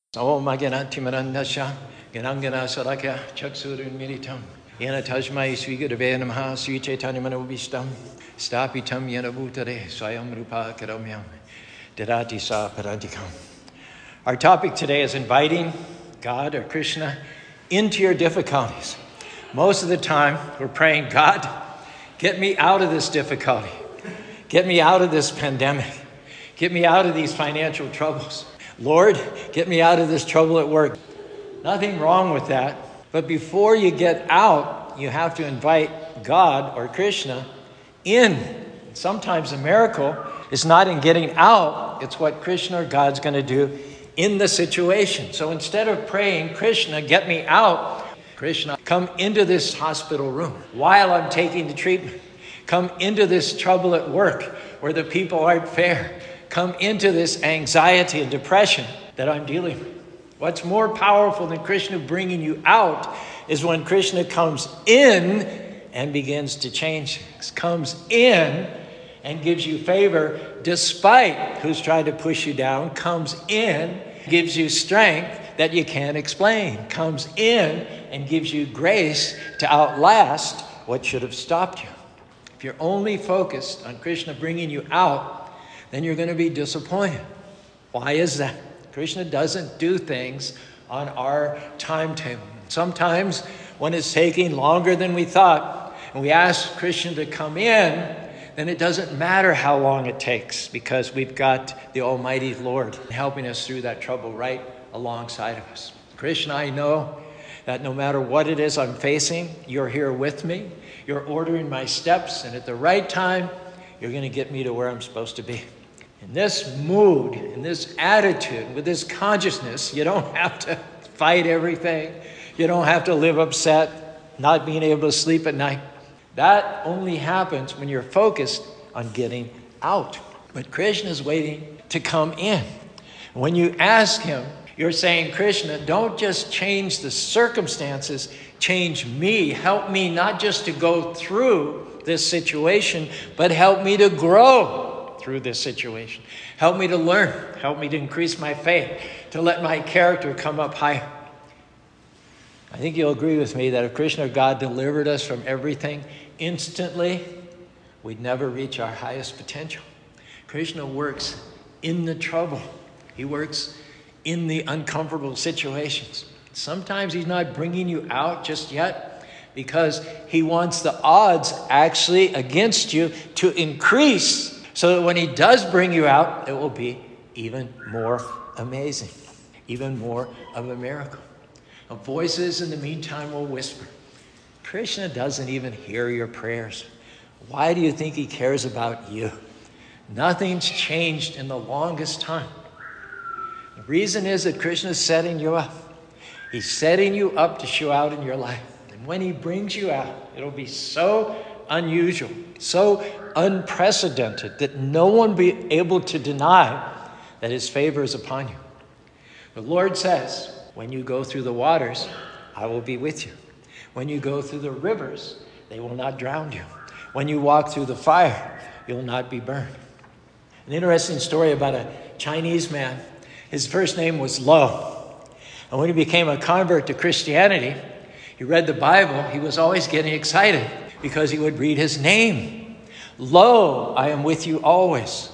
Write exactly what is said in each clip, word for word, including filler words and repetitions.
Om Maganatimarandasha, Ganangana Salakya, Chaksurun Militam, Yana Tajmai Swigadave Namaha, Sri Chaitanya Manobishtam, Stapitam Yanabutare, Swayam Rupa Karamyam, Dadati Sa Parantikam. Our topic today is inviting God or Krishna into your difficulties. Most of the time, we're praying, God, get me out of this difficulty. Get me out of this pandemic. Get me out of these financial troubles. Lord, get me out of this trouble at work. Nothing wrong with that. But before you get out, you have to invite God or Krishna in. Sometimes a miracle is not in getting out. It's what Krishna or God's going to do in the situation. So instead of praying, Krishna, get me out, Krishna, come into this hospital room while I'm taking the treatment. Come into this trouble at work where the people aren't fair. Come into this anxiety and depression that I'm dealing with. What's more powerful than Krishna bringing you out is when Krishna comes in and begins to change things. Comes in and gives you favor despite who's trying to push you down. Comes in, gives you strength that you can't explain. Comes in and gives you grace to outlast what should have stopped you. If you're only focused on Krishna bringing you out, then you're going to be disappointed. Why is that? Krishna doesn't do things on our timetable. Sometimes when it's taking longer than we thought, and we ask Krishna to come in, then it doesn't matter how long it takes because we've got the Almighty Lord helping us through that trouble right alongside of us. Krishna, I know that no matter what it is I'm facing, you're here with me. You're ordering my steps, and at the right time, you're going to get me to where I'm supposed to be. In this mood, in this attitude, with this consciousness, you don't have to fight everything. You don't have to live upset, not being able to sleep at night. That only happens when you're focused on getting out. But Krishna is waiting to come in. When you ask him, you're saying, Krishna, don't just change the circumstances, change me. Help me not just to go through this situation, but help me to grow through this situation. Help me to learn. Help me to increase my faith, to let my character come up higher. I think you'll agree with me that if Krishna or God delivered us from everything instantly, we'd never reach our highest potential. Krishna works in the trouble. He works in the uncomfortable situations. Sometimes he's not bringing you out just yet because he wants the odds actually against you to increase so that when he does bring you out, it will be even more amazing, even more of a miracle. Now, voices in the meantime will whisper. Krishna doesn't even hear your prayers. Why do you think he cares about you? Nothing's changed in the longest time. The reason is that Krishna is setting you up. He's setting you up to show out in your life. And when he brings you out, it'll be so unusual, so unprecedented that no one will be able to deny that his favor is upon you. The Lord says, when you go through the waters, I will be with you. When you go through the rivers, they will not drown you. When you walk through the fire, you'll not be burned. An interesting story about a Chinese man. His first name was Lo. And when he became a convert to Christianity, he read the Bible. He was always getting excited because he would read his name. Lo, I am with you always.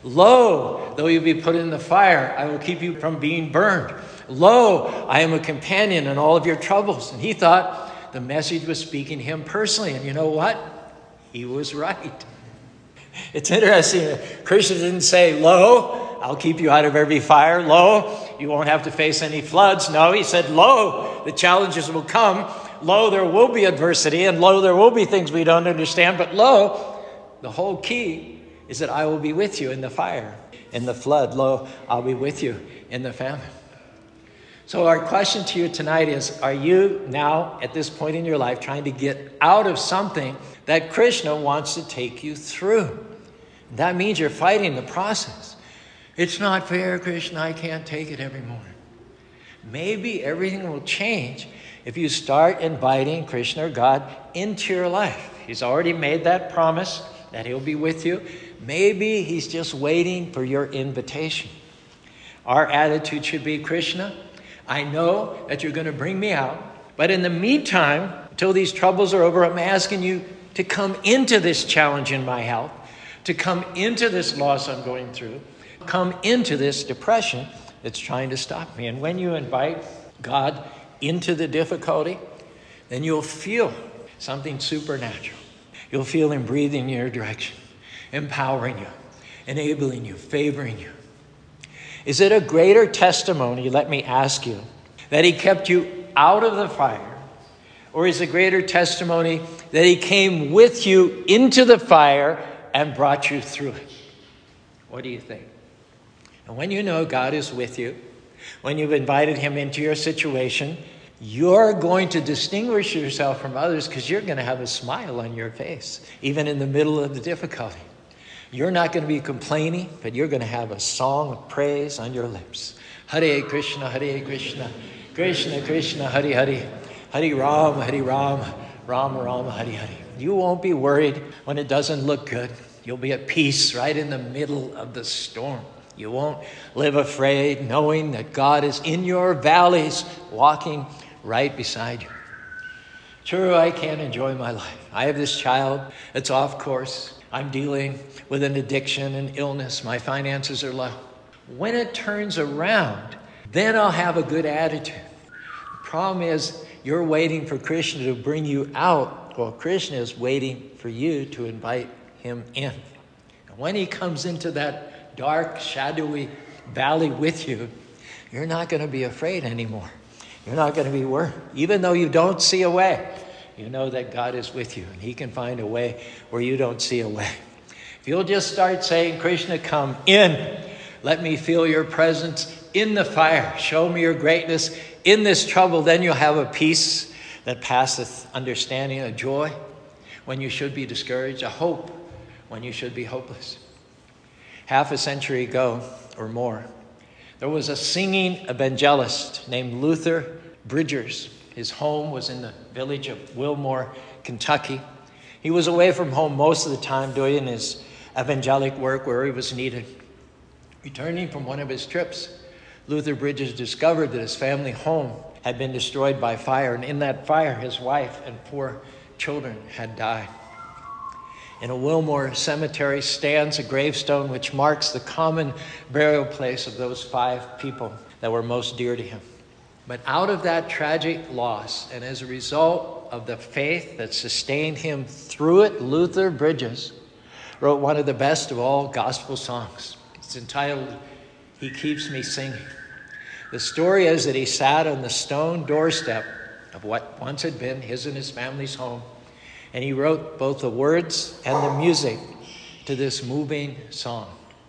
Lo, though you be put in the fire, I will keep you from being burned. Lo, I am a companion in all of your troubles. And he thought the message was speaking to him personally. And you know what? He was right. It's interesting. Krishna didn't say, Lo, I'll keep you out of every fire. Lo, you won't have to face any floods. No, he said, Lo, the challenges will come. Lo, there will be adversity. And lo, there will be things we don't understand. But lo, the whole key is that I will be with you in the fire, in the flood. Lo, I'll be with you in the famine. So our question to you tonight is, are you now at this point in your life trying to get out of something that Krishna wants to take you through? That means you're fighting the process. It's not fair, Krishna, I can't take it every morning. Maybe everything will change if you start inviting Krishna or God into your life. He's already made that promise that he'll be with you. Maybe he's just waiting for your invitation. Our attitude should be, Krishna, I know that you're going to bring me out. But in the meantime, until these troubles are over, I'm asking you to come into this challenge in my health, to come into this loss I'm going through, come into this depression that's trying to stop me. And when you invite God into the difficulty, then you'll feel something supernatural. You'll feel him breathing in your direction, empowering you, enabling you, favoring you. Is it a greater testimony, let me ask you, that he kept you out of the fire? Or is it a greater testimony that he came with you into the fire and brought you through it? What do you think? And when you know God is with you, when you've invited him into your situation, you're going to distinguish yourself from others because you're going to have a smile on your face, even in the middle of the difficulty. You're not going to be complaining, but you're going to have a song of praise on your lips. Hare Krishna, Hare Krishna, Krishna Krishna, Hare Hare, Hare Ram, Hare Ram, Ram Ram, Hare Hare. You won't be worried when it doesn't look good. You'll be at peace right in the middle of the storm. You won't live afraid, knowing that God is in your valleys, walking right beside you. True, I can't enjoy my life. I have this child that's off course. I'm dealing with an addiction and illness. My finances are low. When it turns around, then I'll have a good attitude. The problem is you're waiting for Krishna to bring you out, while Krishna is waiting for you to invite him in. And when he comes into that dark, shadowy valley with you, you're not going to be afraid anymore. You're not going to be worried. Even though you don't see a way, you know that God is with you and he can find a way where you don't see a way. If you'll just start saying, Krishna, come in. Let me feel your presence in the fire. Show me your greatness in this trouble. Then you'll have a peace that passeth understanding, a joy when you should be discouraged, a hope when you should be hopeless. Half a century ago or more, there was a singing evangelist named Luther Bridgers. His home was in the village of Wilmore, Kentucky. He was away from home most of the time doing his evangelic work where he was needed. Returning from one of his trips, Luther Bridges discovered that his family home had been destroyed by fire, and in that fire, his wife and four children had died. In a Wilmore cemetery stands a gravestone which marks the common burial place of those five people that were most dear to him. But out of that tragic loss, and as a result of the faith that sustained him through it, Luther Bridges wrote one of the best of all gospel songs. It's entitled, He Keeps Me Singing. The story is that he sat on the stone doorstep of what once had been his and his family's home, and he wrote both the words and the music to this moving song.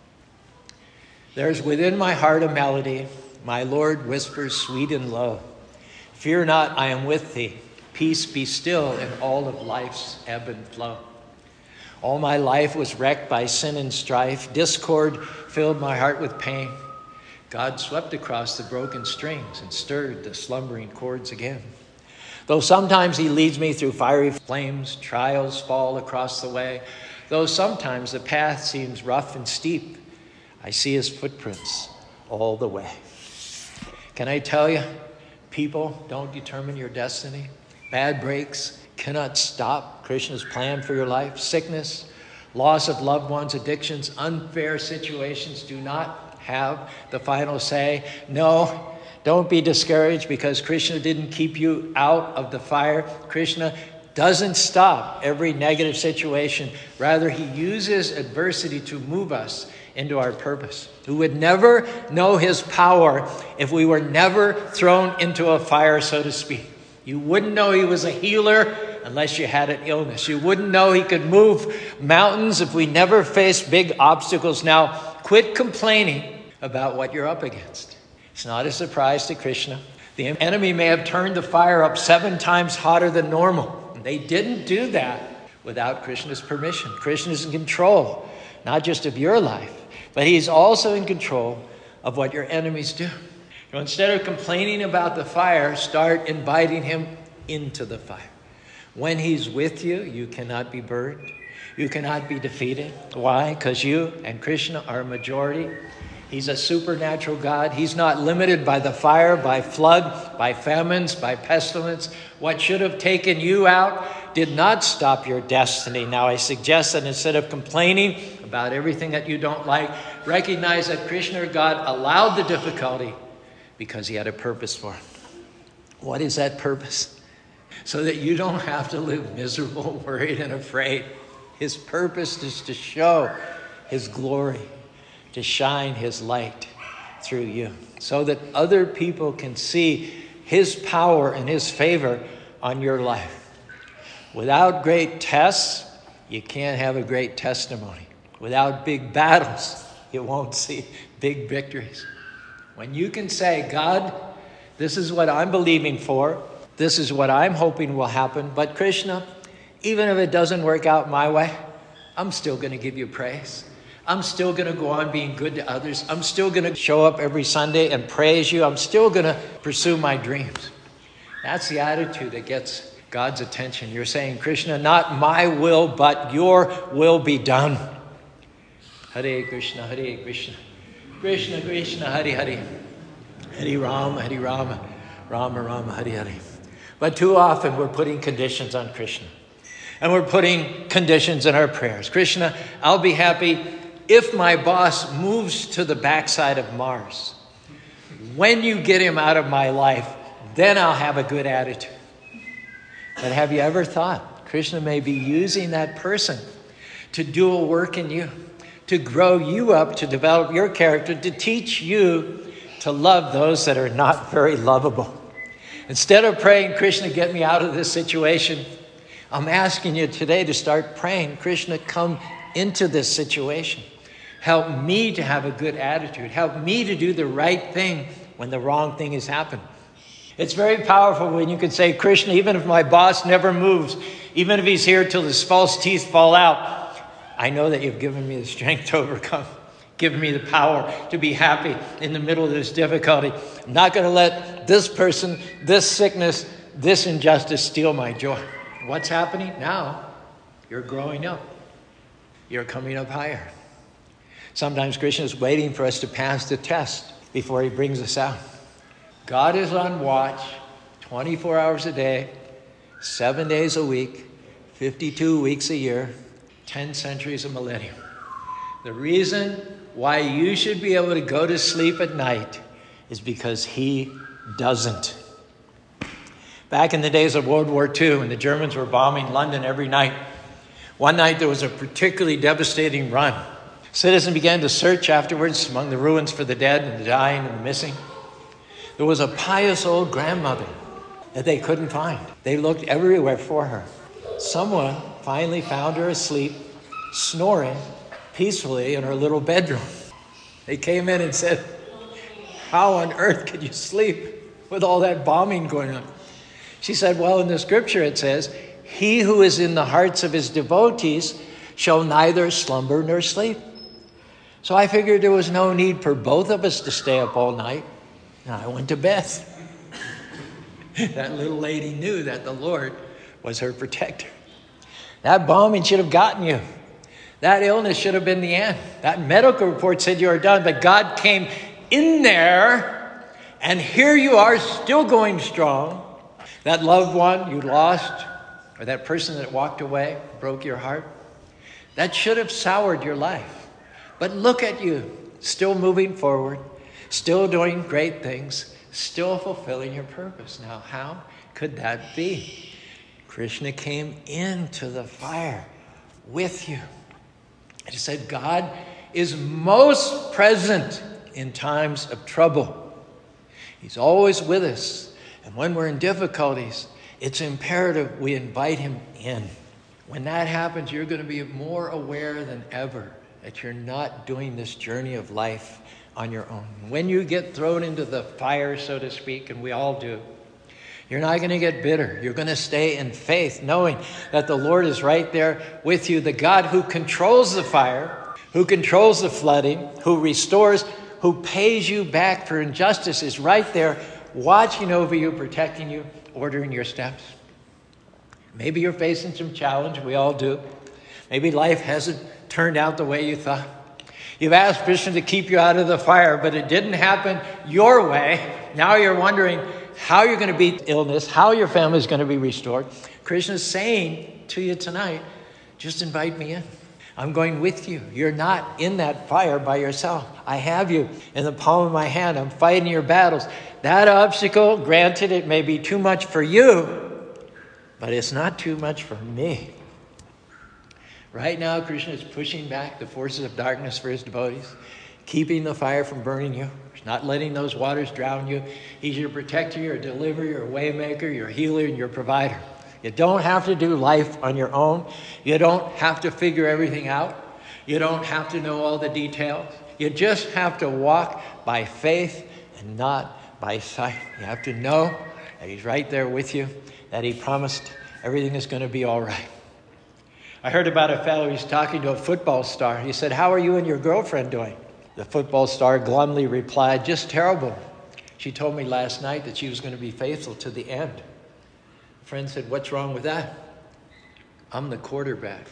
There's within my heart a melody, my Lord whispers sweet and low. Fear not, I am with thee. Peace be still in all of life's ebb and flow. All my life was wrecked by sin and strife. Discord filled my heart with pain. God swept across the broken strings and stirred the slumbering chords again. Though sometimes he leads me through fiery flames, trials fall across the way. Though sometimes the path seems rough and steep, I see his footprints all the way. Can I tell you, people don't determine your destiny. Bad breaks cannot stop Krishna's plan for your life. Sickness, loss of loved ones, addictions, unfair situations do not have the final say. No. Don't be discouraged because Krishna didn't keep you out of the fire. Krishna doesn't stop every negative situation. Rather, he uses adversity to move us into our purpose. We would never know his power if we were never thrown into a fire, so to speak. You wouldn't know he was a healer unless you had an illness. You wouldn't know he could move mountains if we never faced big obstacles. Now, quit complaining about what you're up against. It's not a surprise to Krishna. The enemy may have turned the fire up seven times hotter than normal. They didn't do that without Krishna's permission. Krishna is in control, not just of your life, but he's also in control of what your enemies do. So instead of complaining about the fire, start inviting him into the fire. When he's with you, you cannot be burned. You cannot be defeated. Why? Because you and Krishna are a majority. He's a supernatural God. He's not limited by the fire, by flood, by famines, by pestilence. What should have taken you out did not stop your destiny. Now, I suggest that instead of complaining about everything that you don't like, recognize that Krishna or God allowed the difficulty because he had a purpose for it. What is that purpose? So that you don't have to live miserable, worried, and afraid. His purpose is to show his glory, to shine his light through you, so that other people can see his power and his favor on your life. Without great tests, you can't have a great testimony. Without big battles, you won't see big victories. When you can say, God, this is what I'm believing for, this is what I'm hoping will happen, but Krishna, even if it doesn't work out my way, I'm still going to give you praise. I'm still going to go on being good to others. I'm still going to show up every Sunday and praise you. I'm still going to pursue my dreams. That's the attitude that gets God's attention. You're saying, Krishna, not my will, but your will be done. Hare Krishna, Hare Krishna, Krishna Krishna, Hare Hare, Hare Rama, Hare Rama, Rama Rama, Hare Hare. But too often we're putting conditions on Krishna. And we're putting conditions in our prayers. Krishna, I'll be happy if my boss moves to the backside of Mars. When you get him out of my life, then I'll have a good attitude. But have you ever thought Krishna may be using that person to do a work in you, to grow you up, to develop your character, to teach you to love those that are not very lovable? Instead of praying, Krishna, get me out of this situation, I'm asking you today to start praying, Krishna, come into this situation. Help me to have a good attitude. Help me to do the right thing when the wrong thing has happened. It's very powerful when you can say, Krishna, even if my boss never moves, even if he's here till his false teeth fall out, I know that you've given me the strength to overcome. Given me the power to be happy in the middle of this difficulty. I'm not going to let this person, this sickness, this injustice steal my joy. What's happening now? You're growing up. You're coming up higher. Sometimes Krishna is waiting for us to pass the test before he brings us out. God is on watch twenty-four hours a day, seven days a week, fifty-two weeks a year, ten centuries a millennium. The reason why you should be able to go to sleep at night is because he doesn't. Back in the days of World War Two, when the Germans were bombing London every night, one night there was a particularly devastating run. Citizens began to search afterwards among the ruins for the dead and the dying and the missing. There was a pious old grandmother that they couldn't find. They looked everywhere for her. Someone finally found her asleep, snoring peacefully in her little bedroom. They came in and said, how on earth could you sleep with all that bombing going on? She said, well, in the scripture it says, he who is in the hearts of his devotees shall neither slumber nor sleep. So I figured there was no need for both of us to stay up all night. And I went to bed. That little lady knew that the Lord was her protector. That bombing should have gotten you. That illness should have been the end. That medical report said you were done, but God came in there, and here you are still going strong. That loved one you lost, or that person that walked away, broke your heart, that should have soured your life. But look at you, still moving forward, still doing great things, still fulfilling your purpose. Now, how could that be? Krishna came into the fire with you. He said, God is most present in times of trouble. He's always with us. And when we're in difficulties, it's imperative we invite him in. When that happens, you're going to be more aware than ever that you're not doing this journey of life on your own. When you get thrown into the fire, so to speak, and we all do, you're not going to get bitter. You're going to stay in faith, knowing that the Lord is right there with you. The God who controls the fire, who controls the flooding, who restores, who pays you back for injustice is right there, watching over you, protecting you, ordering your steps. Maybe you're facing some challenge. We all do. Maybe life hasn't turned out the way you thought. You've asked Krishna to keep you out of the fire, but it didn't happen your way. Now you're wondering how you're going to beat illness, how your family is going to be restored. Krishna's saying to you tonight, just invite me in. I'm going with you. You're not in that fire by yourself. I have you in the palm of my hand. I'm fighting your battles. That obstacle, granted, it may be too much for you, but it's not too much for me. Right now, Krishna is pushing back the forces of darkness for his devotees, keeping the fire from burning you. He's not letting those waters drown you. He's your protector, your deliverer, your waymaker, your healer, and your provider. You don't have to do life on your own. You don't have to figure everything out. You don't have to know all the details. You just have to walk by faith and not by sight. You have to know that he's right there with you, that he promised everything is going to be all right. I heard about a fellow, he's talking to a football star. He said, how are you and your girlfriend doing? The football star glumly replied, just terrible. She told me last night that she was going to be faithful to the end. A friend said, what's wrong with that? I'm the quarterback.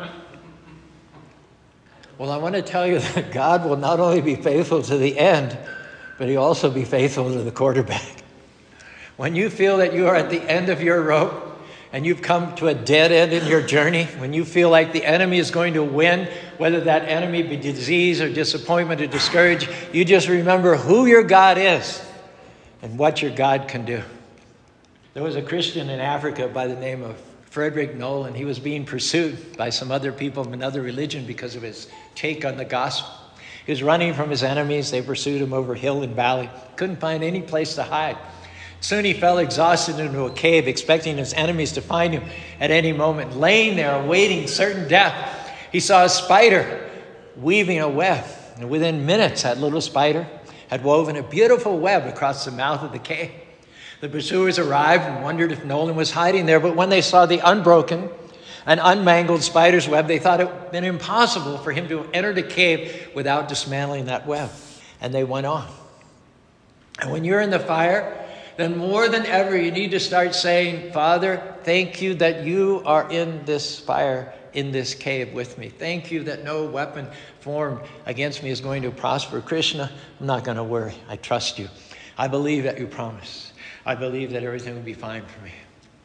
Well, I want to tell you that God will not only be faithful to the end, but he'll also be faithful to the quarterback. When you feel that you are at the end of your rope, and you've come to a dead end in your journey, when you feel like the enemy is going to win, whether that enemy be disease or disappointment or discouragement, you just remember who your God is and what your God can do. There was a Christian in Africa by the name of Frederick Nolan. He was being pursued by some other people of another religion because of his take on the gospel. He was running from his enemies. They pursued him over hill and valley. Couldn't find any place to hide. Soon he fell exhausted into a cave, expecting his enemies to find him at any moment. Laying there, awaiting certain death, he saw a spider weaving a web. And within minutes, that little spider had woven a beautiful web across the mouth of the cave. The pursuers arrived and wondered if Nolan was hiding there. But when they saw the unbroken and unmangled spider's web, they thought it had been impossible for him to enter the cave without dismantling that web. And they went on. And when you're in the fire, then more than ever, you need to start saying, Father, thank you that you are in this fire, in this cave with me. Thank you that no weapon formed against me is going to prosper. Krishna, I'm not going to worry. I trust you. I believe that you promise. I believe that everything will be fine for me.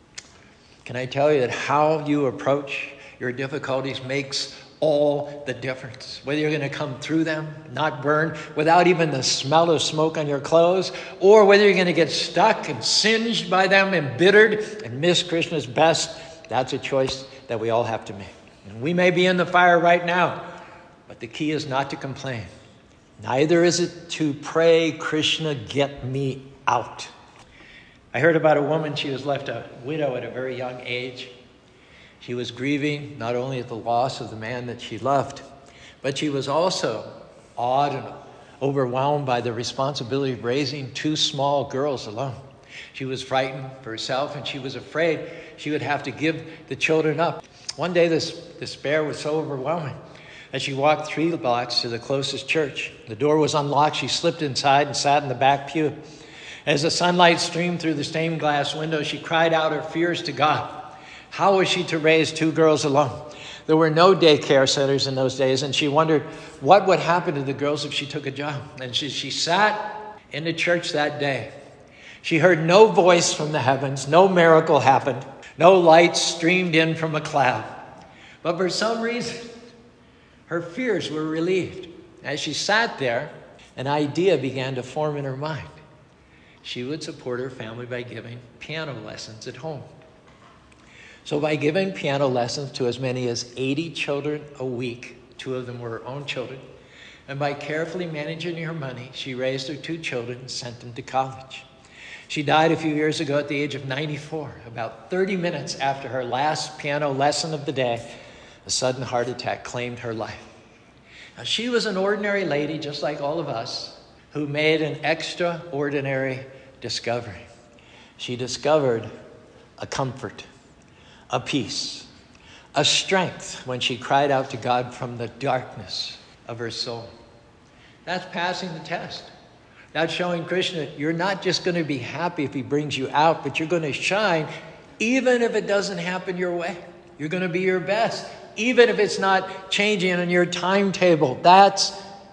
Can I tell you that how you approach your difficulties makes all the difference. Whether you're going to come through them, not burn, without even the smell of smoke on your clothes, or whether you're going to get stuck and singed by them, embittered, and miss Krishna's best, that's a choice that we all have to make. And we may be in the fire right now, but the key is not to complain. Neither is it to pray, Krishna, get me out. I heard about a woman, she was left a widow at a very young age. She was grieving not only at the loss of the man that she loved, but she was also awed and overwhelmed by the responsibility of raising two small girls alone. She was frightened for herself, and she was afraid she would have to give the children up. One day, this despair was so overwhelming that she walked three blocks to the closest church. The door was unlocked. She slipped inside and sat in the back pew. As the sunlight streamed through the stained glass window, she cried out her fears to God. How was she to raise two girls alone? There were no daycare centers in those days, and she wondered what would happen to the girls if she took a job. And she, she sat in the church that day. She heard no voice from the heavens, no miracle happened, no light streamed in from a cloud. But for some reason, her fears were relieved. As she sat there, an idea began to form in her mind. She would support her family by giving piano lessons at home. So by giving piano lessons to as many as eighty children a week, two of them were her own children, and by carefully managing her money, she raised her two children and sent them to college. She died a few years ago at the age of ninety-four. About thirty minutes after her last piano lesson of the day, a sudden heart attack claimed her life. Now, she was an ordinary lady, just like all of us, who made an extraordinary discovery. She discovered a comfort, a peace, a strength when she cried out to God from the darkness of her soul. That's passing the test. That's showing Krishna, you're not just going to be happy if he brings you out, but you're going to shine even if it doesn't happen your way. You're going to be your best, even if it's not changing on your timetable. That's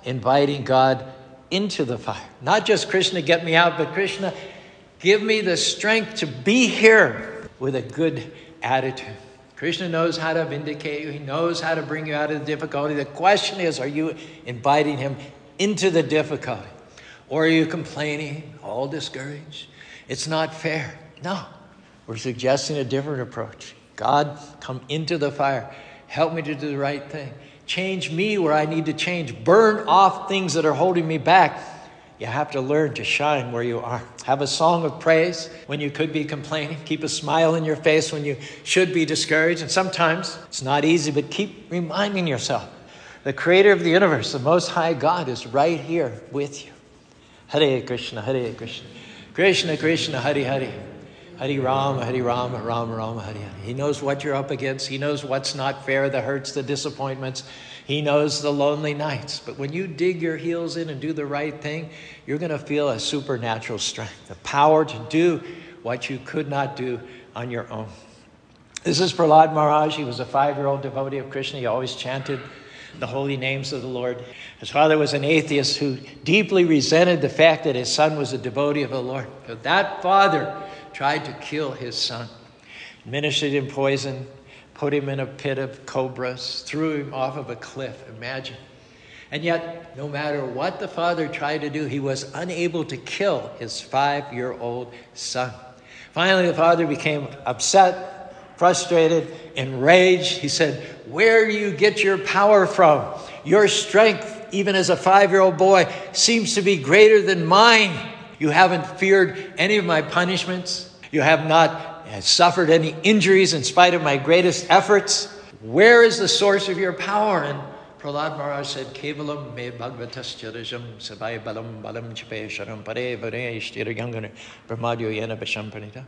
inviting God into the fire. Not just Krishna, get me out, but Krishna, give me the strength to be here with a good attitude. Krishna knows how to vindicate you. He knows how to bring you out of the difficulty. The question is, are you inviting him into the difficulty? Or are you complaining, all discouraged? It's not fair. No, we're suggesting a different approach. God, come into the fire. Help me to do the right thing. Change me where I need to change. Burn off things that are holding me back. You have to learn to shine where you are. Have a song of praise when you could be complaining. Keep a smile in your face when you should be discouraged. And sometimes it's not easy, but keep reminding yourself. The creator of the universe, the most high God, is right here with you. Hare Krishna, Hare Krishna. Krishna, Krishna, Hare Hare. Hare Rama, Hare Rama, Rama Rama, Hare Hare. He knows what you're up against. He knows what's not fair, the hurts, the disappointments. He knows the lonely nights. But when you dig your heels in and do the right thing, you're going to feel a supernatural strength, the power to do what you could not do on your own. This is Prahlad Maharaj. He was a five-year-old devotee of Krishna. He always chanted the holy names of the Lord. His father was an atheist who deeply resented the fact that his son was a devotee of the Lord. But that father tried to kill his son, administered him poison, put him in a pit of cobras, threw him off of a cliff. Imagine. And yet, no matter what the father tried to do, he was unable to kill his five-year-old son. Finally, the father became upset, frustrated, enraged. He said, "Where do you get your power from? Your strength, even as a five-year-old boy, seems to be greater than mine. You haven't feared any of my punishments. You have not suffered any injuries in spite of my greatest efforts. Where is the source of your power?" And Prahlad Maharaj said, "Kevalam me bhagavatascha sabai balam balam chipe sharam pare vare ishtira yangana brahmadyo yena basham pranita."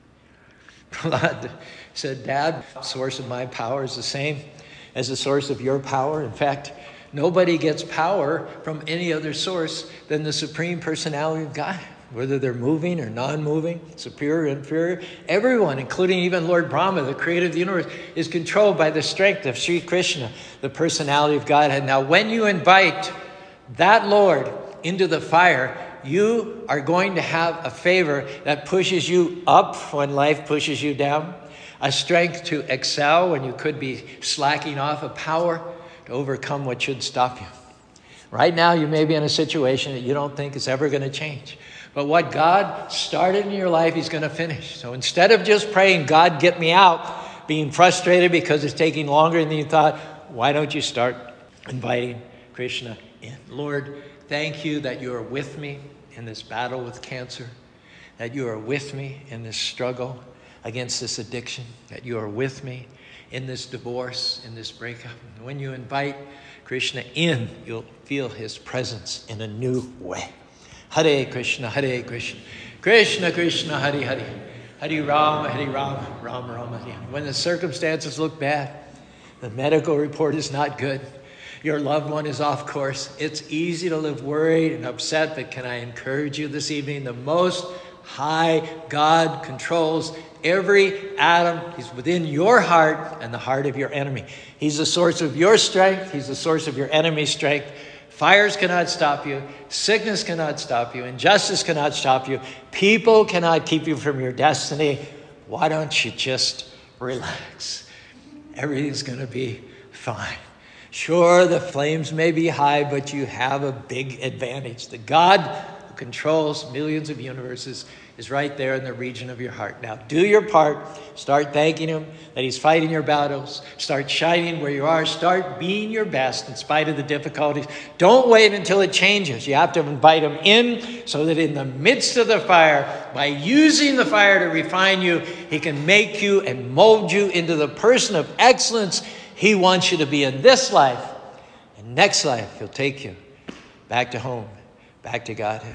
Prahlad said, "Dad, the source of my power is the same as the source of your power. In fact, nobody gets power from any other source than the Supreme Personality of God. Whether they're moving or non-moving, superior, inferior, everyone, including even Lord Brahma, the creator of the universe, is controlled by the strength of Sri Krishna, the personality of Godhead. Now, when you invite that Lord into the fire, you are going to have a favor that pushes you up when life pushes you down, a strength to excel when you could be slacking off, a power to overcome what should stop you. Right now, you may be in a situation that you don't think is ever going to change. But what God started in your life, he's going to finish. So instead of just praying, "God, get me out," being frustrated because it's taking longer than you thought, why don't you start inviting Krishna in? Lord, thank you that you are with me in this battle with cancer, that you are with me in this struggle against this addiction, that you are with me in this divorce, in this breakup. And when you invite Krishna in, you'll feel his presence in a new way. Hare Krishna, Hare Krishna, Krishna Krishna, Hare Hare, Hare Rama, Hare Rama, Rama Rama, Hare Hare. When the circumstances look bad, the medical report is not good, your loved one is off course, it's easy to live worried and upset, but can I encourage you this evening? The Most High God controls every atom. He's within your heart and the heart of your enemy. He's the source of your strength. He's the source of your enemy's strength. Fires cannot stop you. Sickness cannot stop you. Injustice cannot stop you. People cannot keep you from your destiny. Why don't you just relax? Everything's going to be fine. Sure, the flames may be high, but you have a big advantage. The God who controls millions of universes is right there in the region of your heart. Now, do your part. Start thanking him that he's fighting your battles. Start shining where you are. Start being your best in spite of the difficulties. Don't wait until it changes. You have to invite him in so that in the midst of the fire, by using the fire to refine you, he can make you and mold you into the person of excellence he wants you to be in this life. And next life, he'll take you back to home, back to Godhead.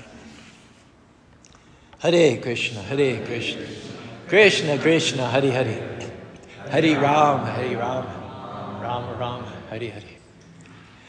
Hare Krishna, Hare Krishna, Krishna Krishna, Hare Hare, Hare Rama, Hare Rama, Rama Rama, Hare Hare.